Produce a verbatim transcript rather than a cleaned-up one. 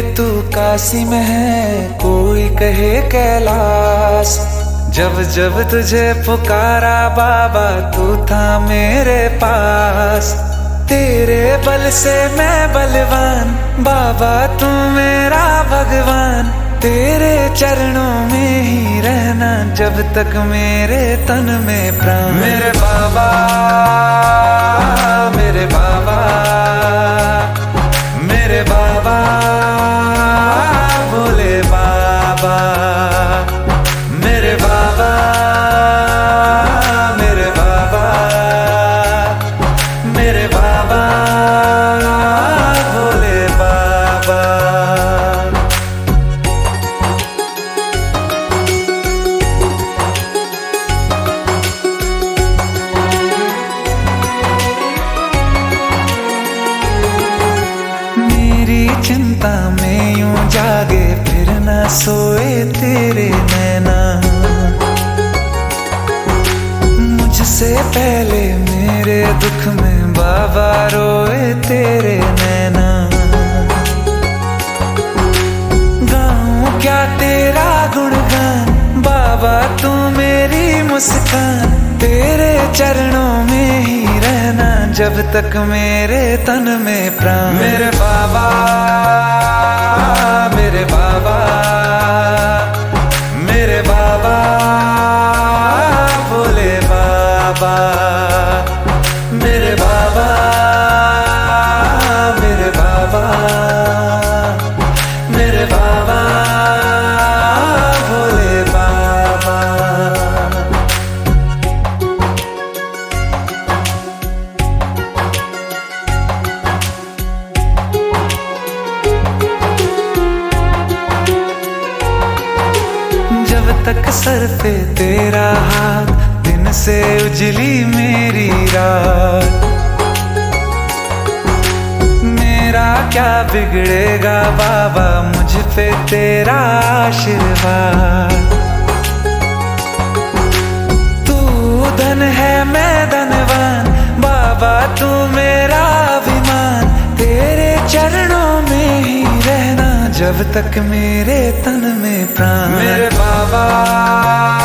तू काशी में है, कोई कहे कैलाश। जब जब तुझे पुकारा बाबा, तू था मेरे पास। तेरे बल से मैं बलवान, बाबा तू मेरा भगवान। तेरे चरणों में ही रहना, जब तक मेरे तन में प्राण। मेरे बाबा, मेरे बाबा, मेरे बाबा, भोले बाबा। मेरे बाबा, मेरे बाबा, मेरे बाबा, भोले बाबा। मेरी चिंता में यूं जागे, फिर ना सोए तेरे नैना। मुझसे पहले मेरे दुख में बाबा रोए तेरे नैना। गाऊं क्या तेरा गुणगान, बाबा तू मेरी मुस्कान। तेरे चरणों में ही रहना, जब तक मेरे तन में प्राण। मेरे बाबा, मेरे बाबा, मेरे बाबा, भोले बाबा। मेरे बाबा, मेरे बाबा, मेरे बाबा, भोले बाबा। जब तक सर पे तेरा हाथ, दिन से उजली मेरी रात। मेरा क्या बिगड़ेगा बाबा, मुझ पे तेरा आशीर्वाद। तू धन है मैं धनवान, बाबा तू मेरा अभिमान। तेरे चरणों में ही रहना, जब तक मेरे तन में प्राण। मेरे बाबा,